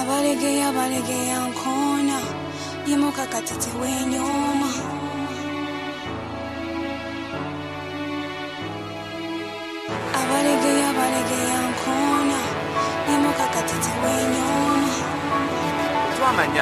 abalegeye nkona yimuka katete wenyoma abalegeye nkona yimuka katete wenyoma twamanya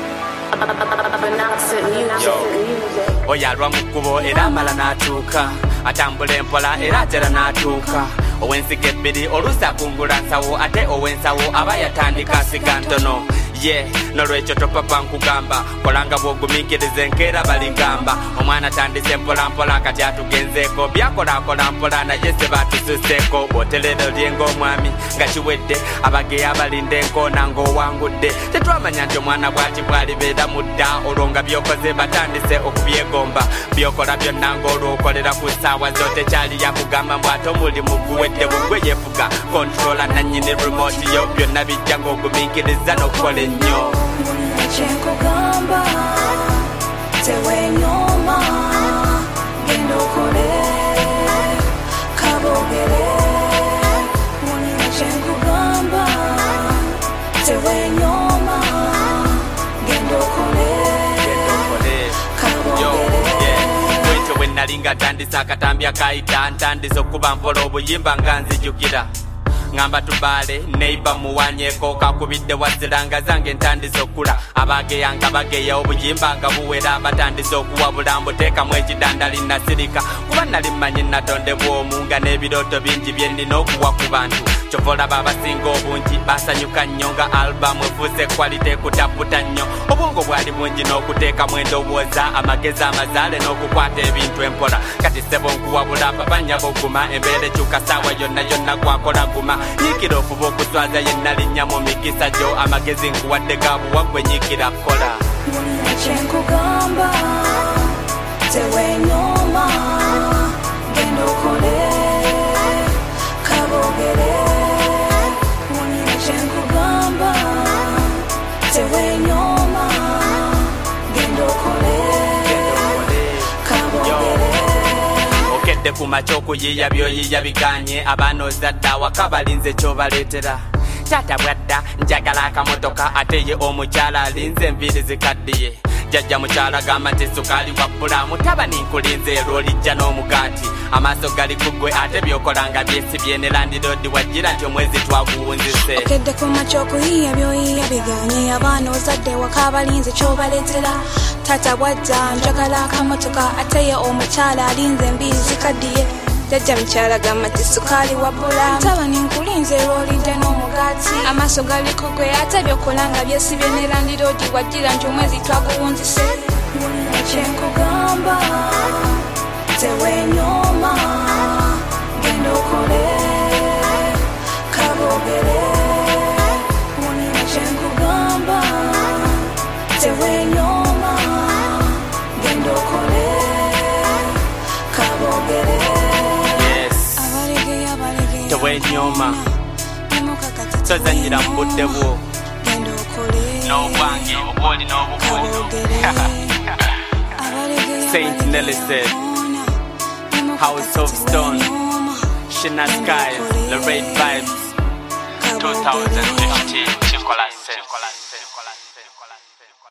oyalwa mukubo era amala n'atuuka atambula empola era atera n'atuuka ow'ensiga ebbiri oluusi akungula nsawo ate ow'ensawo aba yatandika siga ntono n'olwekyo topapa nkugamba kolanga bw'ogumiikiriza enkeera baligamba omwana atandise mpolampola kati atugenzeeko byakolakola mpola naye se batususeeko bw'oterera olyenga omwami nga kiwedde abageya abalinda enkoona ng'owangudde tetwamanya nti omwana bw'ati bw'alibeera mudda olwo nga by'okoze batandise okubyegomba by'okola byonna ng'olwokolera ku ssaawa zo tekyali yakugamba mbw ate omulimu guwedde bugwe yeefuga kontrola nannyini remote yo byonna bijja ng'ogumiikiriza n'okukola ennyo Chenkugamba tewenyoma genda okole kabogere wonera chenkugamba tewenyoma genda okole kabogere bwekyo bwe nalinga tandisa akatambya kayita ntandisa okuba mpola obuyimba nga nzijukira ngamba tubaale neiba muwanyeko kakubidde waziranga zange ntandise okula abageyanga bageya obuyimba nga buwera batandise okuwabula mbuteekamu ekidandali nasirika kuba nali mmanyi natondebwa omu nga n'ebirooto bingi bye nnina okuwa ku bantu kyova olaba abasinga obungi basanyuka nnyo nga albamu efuuse kwalite ekutaputa nnyo obwongo bwali bungi n'okuteekamu endowooza amagezi amazaale n'okukwata ebintu empola kati sebo nkuwabula babanya boguma embeera ekyuka saawa yonna yonna gwakola guma nyikira okuba okuswaza yennalinnya mu mikisa gyo amagezi nkuwadde gabuwaggwe nyikira kola wonera chenkugamba tewenyoma genda okole kabogere wonera chenkugamba tewenyoma genda okole kabogere okedde ku makya okuyiiya byoyiiya biganye abaana ozadde awaka balinze kyobaleetera taata bwadda njagala akamotoka ate ye omukyala alinze enviiri zikaddiye jjajja mukyala gamba nti sukaali wabbula mutabani nkulinze olw'olijja n'omugaati amaaso gali kuggwe ate byokolanga byesibye ne landiroodi wajjira nti omwezi twaguwunzise okedde ku makya okuyiiya byoyiiya biganye abaana ozadde waka balinze kyobaleetera taata bwadda njagala akamotoka ate ye omukyala alinze enviiri zikaddiye jjajja mukyala gamba nti sukaali wabbula mutabani nkulinze olw'olidde n'omugaati amaaso gali kuggwe ate byokolanga byesibye ne landiroodi wajjira nti omwezi twaguwunzise wonera chenkugamba tewenyoma genda okole kabogere wonera chenkugamba tewenyoma genda okole kabogere tewenyoma tozanyira mu budde bwo n'obwange oba oli n'obukulu Saint Nelly said House of Stone Shina Skies The Red Vibes 2015 Chikola